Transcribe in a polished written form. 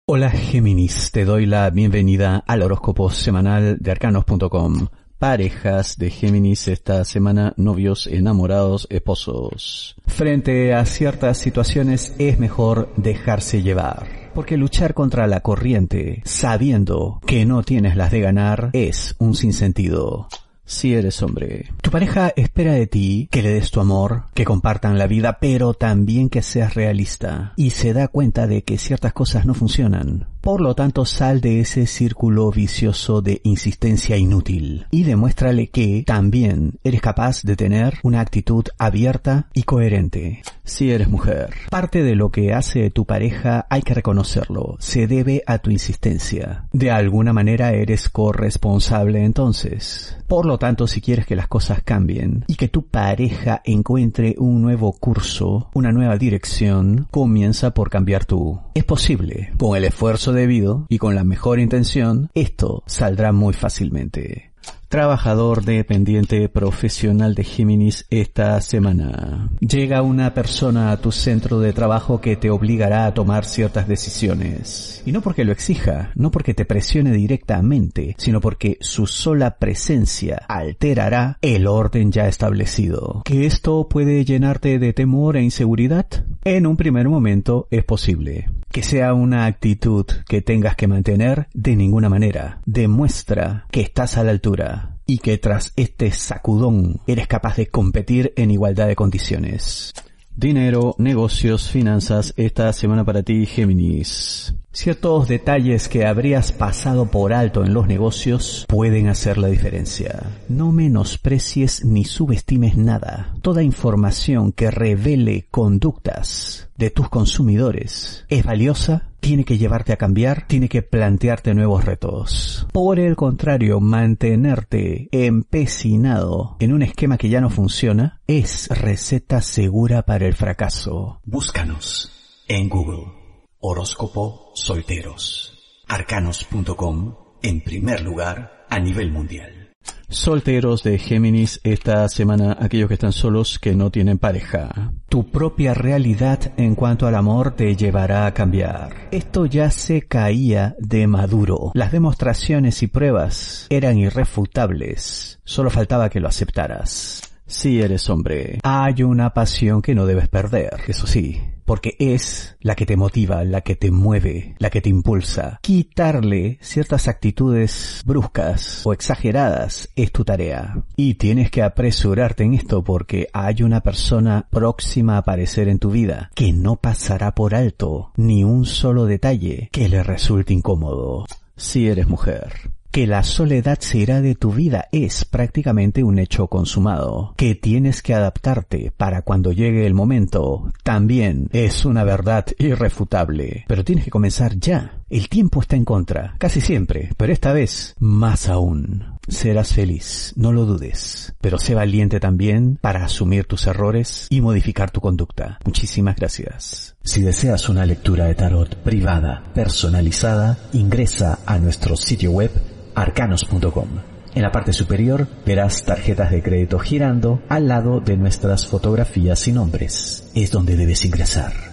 Hola Géminis, te doy la bienvenida al horóscopo semanal de Arcanos.com. Parejas de Géminis esta semana, novios, enamorados, esposos. Frente a ciertas situaciones es mejor dejarse llevar, porque luchar contra la corriente, sabiendo que no tienes las de ganar, es un sinsentido. Si eres hombre, tu pareja espera de ti que le des tu amor, que compartan la vida, pero también que seas realista. Y se da cuenta de que ciertas cosas no funcionan. Por lo tanto, sal de ese círculo vicioso de insistencia inútil y demuéstrale que también eres capaz de tener una actitud abierta y coherente. Si eres mujer, parte de lo que hace tu pareja hay que reconocerlo, se debe a tu insistencia. De alguna manera eres corresponsable entonces. Por lo tanto, si quieres que las cosas cambien y que tu pareja encuentre un nuevo curso, una nueva dirección, comienza por cambiar tú. Es posible, con el esfuerzo debido y con la mejor intención, esto saldrá muy fácilmente. Trabajador dependiente profesional de Géminis esta semana. Llega una persona a tu centro de trabajo que te obligará a tomar ciertas decisiones. Y no porque lo exija, no porque te presione directamente, sino porque su sola presencia alterará el orden ya establecido. ¿Que esto puede llenarte de temor e inseguridad? En un primer momento es posible. Que sea una actitud que tengas que mantener, de ninguna manera. Demuestra que estás a la altura y que tras este sacudón eres capaz de competir en igualdad de condiciones. Dinero, negocios, finanzas, esta semana para ti, Géminis. Ciertos detalles que habrías pasado por alto en los negocios pueden hacer la diferencia. No menosprecies ni subestimes nada. Toda información que revele conductas de tus consumidores es valiosa, tiene que llevarte a cambiar, tiene que plantearte nuevos retos. Por el contrario, mantenerte empecinado en un esquema que ya no funciona es receta segura para el fracaso. Búscanos en Google. Horóscopo solteros. Arcanos.com en primer lugar a nivel mundial. Solteros de Géminis esta semana, aquellos que están solos, que no tienen pareja. Tu propia realidad en cuanto al amor te llevará a cambiar. Esto ya se caía de maduro. Las demostraciones y pruebas eran irrefutables. Solo faltaba que lo aceptaras. Si eres hombre, hay una pasión que no debes perder, eso sí, porque es la que te motiva, la que te mueve, la que te impulsa. Quitarle ciertas actitudes bruscas o exageradas es tu tarea. Y tienes que apresurarte en esto porque hay una persona próxima a aparecer en tu vida que no pasará por alto ni un solo detalle que le resulte incómodo. Si eres mujer, que la soledad se irá de tu vida es prácticamente un hecho consumado. Que tienes que adaptarte para cuando llegue el momento también es una verdad irrefutable. Pero tienes que comenzar ya. El tiempo está en contra, casi siempre, pero esta vez más aún. Serás feliz, no lo dudes, pero sé valiente también para asumir tus errores y modificar tu conducta. Muchísimas gracias. Si deseas una lectura de tarot privada, personalizada, ingresa a nuestro sitio web arcanos.com. En la parte superior verás tarjetas de crédito girando al lado de nuestras fotografías y nombres. Es donde debes ingresar.